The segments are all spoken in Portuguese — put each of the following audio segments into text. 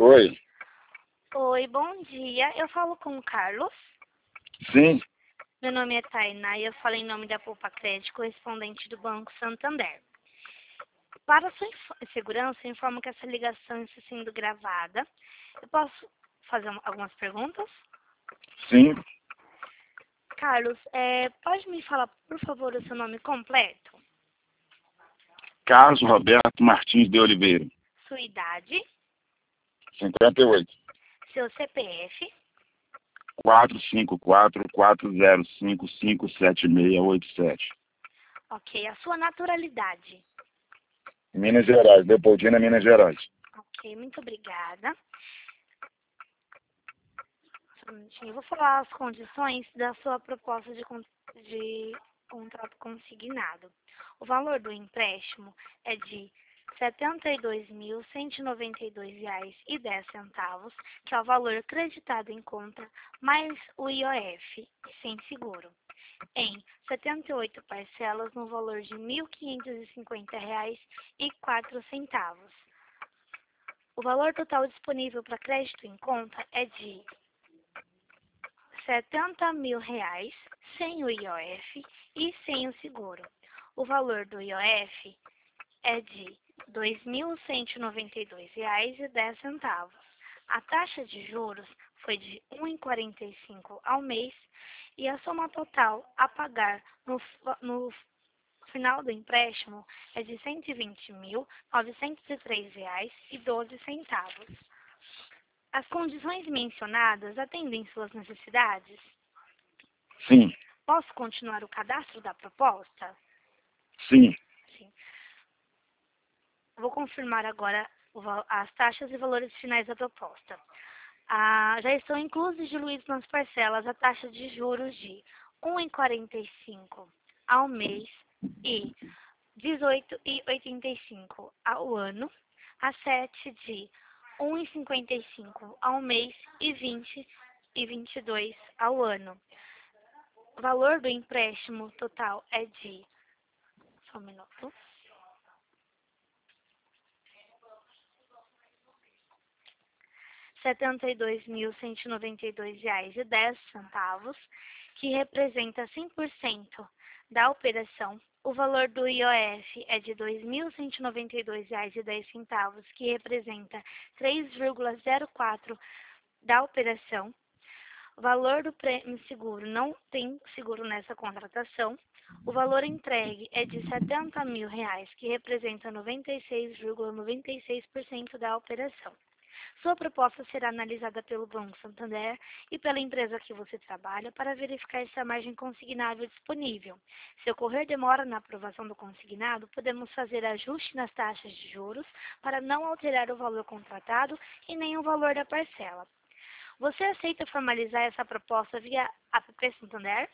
Oi. Oi, bom dia. Eu falo com o Carlos. Sim. Meu nome é Tainá e eu falo em nome da Poupa Crédito, correspondente do Banco Santander. Para sua segurança, eu informo que essa ligação está sendo gravada. Eu posso fazer algumas perguntas? Sim. Carlos, pode me falar, por favor, o seu nome completo? Carlos Roberto Martins de Oliveira. Sua idade? 58. Seu CPF? 454-405-57687. Ok. A sua naturalidade? Minas Gerais. Leopoldina, Minas Gerais. Ok, muito obrigada. Só um minutinho. Eu vou falar as condições da sua proposta de contrato consignado. O valor do empréstimo é de R$ 72.192,10, que é o valor creditado em conta, mais o IOF, sem seguro, em 78 parcelas no valor de R$ 1.550,04. O valor total disponível para crédito em conta é de R$ 70.000, sem o IOF e sem o seguro. O valor do IOF é de R$ 2.192,10. A taxa de juros foi de 1,45 ao mês e a soma total a pagar no final do empréstimo é de R$ 120.903,12. As condições mencionadas atendem suas necessidades? Sim. Posso continuar o cadastro da proposta? Sim. Sim. Vou confirmar agora as taxas e valores finais da proposta. Já estão inclusos e diluídos nas parcelas a taxa de juros de R$ 1,45 ao mês e R$ 18,85 ao ano, a 7 de R$ 1,55 ao mês e R$ 20,22 ao ano. O valor do empréstimo total é de... Só um minuto. R$ 72.192,10, que representa 100% da operação. O valor do IOF é de R$ 2.192,10, que representa 3,04% da operação. O valor do prêmio seguro, não tem seguro nessa contratação. O valor entregue é de R$ 70.000, que representa 96,96% da operação. Sua proposta será analisada pelo Banco Santander e pela empresa que você trabalha para verificar se a margem consignável é disponível. Se ocorrer demora na aprovação do consignado, podemos fazer ajuste nas taxas de juros para não alterar o valor contratado e nem o valor da parcela. Você aceita formalizar essa proposta via app Santander?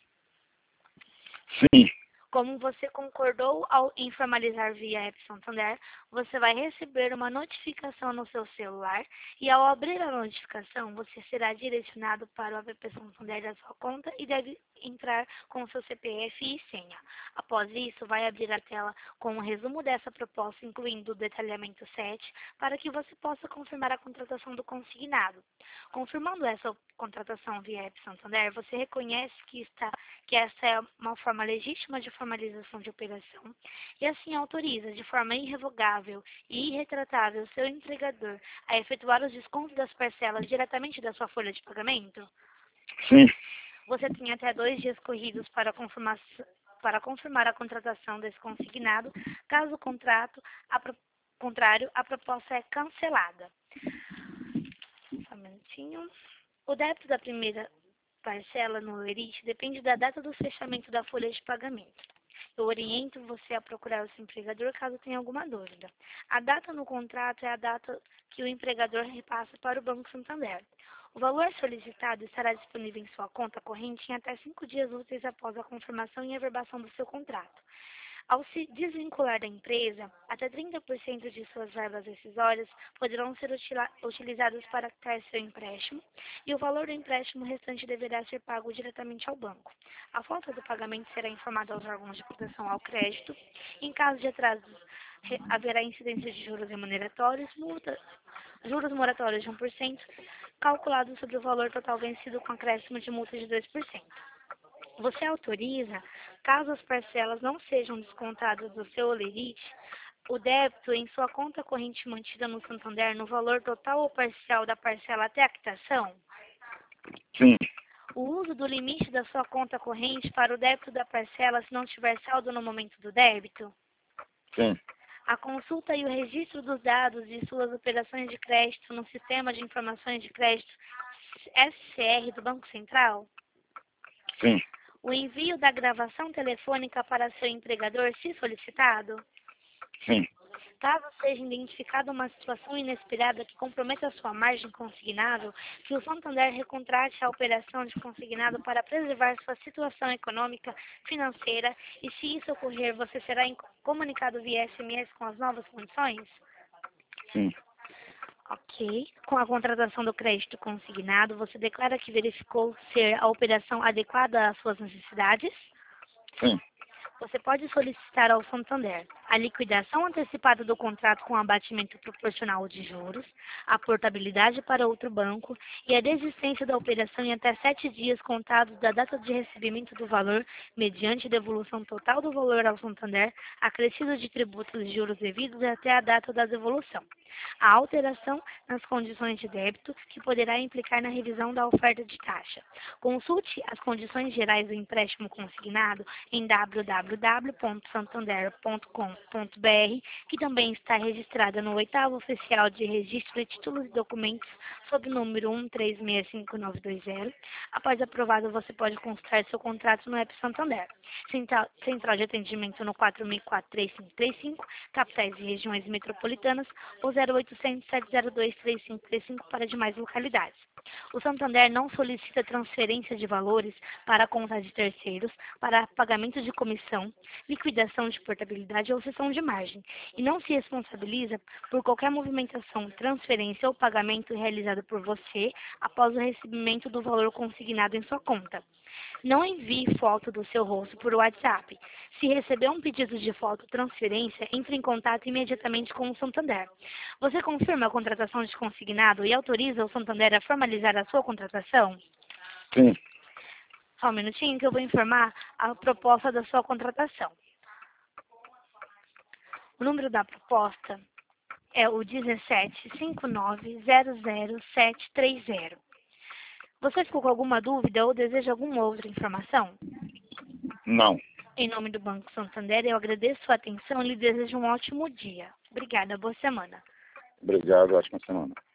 Sim. Como você concordou em formalizar via App Santander, você vai receber uma notificação no seu celular e ao abrir a notificação, você será direcionado para o App Santander da sua conta e deve entrar com o seu CPF e senha. Após isso, vai abrir a tela com um resumo dessa proposta, incluindo o detalhamento 7, para que você possa confirmar a contratação do consignado. Confirmando essa contratação via App Santander, você reconhece que essa é uma forma legítima de formalização de operação e assim autoriza de forma irrevogável e irretratável seu empregador a efetuar os descontos das parcelas diretamente da sua folha de pagamento? Sim. Você tem até 2 dias corridos para confirmar a contratação desse consignado. Caso contrário, a proposta é cancelada. Só um minutinho. O débito da primeira parcela no ERIT depende da data do fechamento da folha de pagamento. Eu oriento você a procurar o seu empregador caso tenha alguma dúvida. A data no contrato é a data que o empregador repassa para o Banco Santander. O valor solicitado estará disponível em sua conta corrente em até 5 dias úteis após a confirmação e averbação do seu contrato. Ao se desvincular da empresa, até 30% de suas verbas rescisórias poderão ser utilizadas para quitar seu empréstimo e o valor do empréstimo restante deverá ser pago diretamente ao banco. A falta do pagamento será informada aos órgãos de proteção ao crédito. Em caso de atraso, haverá incidência de juros remuneratórios, multa juros moratórios de 1%, calculados sobre o valor total vencido com acréscimo de multa de 2%. Você autoriza, caso as parcelas não sejam descontadas do seu holerite, o débito em sua conta corrente mantida no Santander no valor total ou parcial da parcela até a quitação? Sim, O uso do limite da sua conta corrente para o débito da parcela se não tiver saldo no momento do débito? sim, A consulta e o registro dos dados de suas operações de crédito no Sistema de Informações de Crédito SCR do Banco Central? sim, O envio da gravação telefônica para seu empregador, se solicitado? sim, Caso seja identificada uma situação inesperada que comprometa a sua margem consignável, que o Santander recontrate a operação de consignado para preservar sua situação econômica, financeira, e se isso ocorrer, você será comunicado via SMS com as novas condições? sim, Ok. Com a contratação do crédito consignado, você declara que verificou ser a operação adequada às suas necessidades? sim, Você pode solicitar ao Santander a liquidação antecipada do contrato com abatimento proporcional de juros, a portabilidade para outro banco e a desistência da operação em até 7 dias contados da data de recebimento do valor, mediante devolução total do valor ao Santander, acrescido de tributos e juros devidos até a data da devolução. A alteração nas condições de débito, que poderá implicar na revisão da oferta de taxa. Consulte as condições gerais do empréstimo consignado em www.santander.com.br, que também está registrada no 8º Oficial de Registro de Títulos e Documentos, sob o número 1365-920. Após aprovado, você pode consultar seu contrato no App Santander. Central de atendimento no 4004-3535, capitais e regiões metropolitanas, ou 0800-702-3535 para demais localidades. O Santander não solicita transferência de valores para contas de terceiros, para pagamento de comissão, liquidação de portabilidade ou cessão de margem, e não se responsabiliza por qualquer movimentação, transferência ou pagamento realizado por você após o recebimento do valor consignado em sua conta. Não envie foto do seu rosto por WhatsApp. Se receber um pedido de foto ou transferência, entre em contato imediatamente com o Santander. Você confirma a contratação de consignado e autoriza o Santander a formalizar a sua contratação? sim. Só um minutinho que eu vou informar a proposta da sua contratação. O número da proposta é o 1759000730. Você ficou com alguma dúvida ou deseja alguma outra informação? Não. Em nome do Banco Santander, eu agradeço sua atenção e lhe desejo um ótimo dia. Obrigada, boa semana. Obrigado, ótima semana.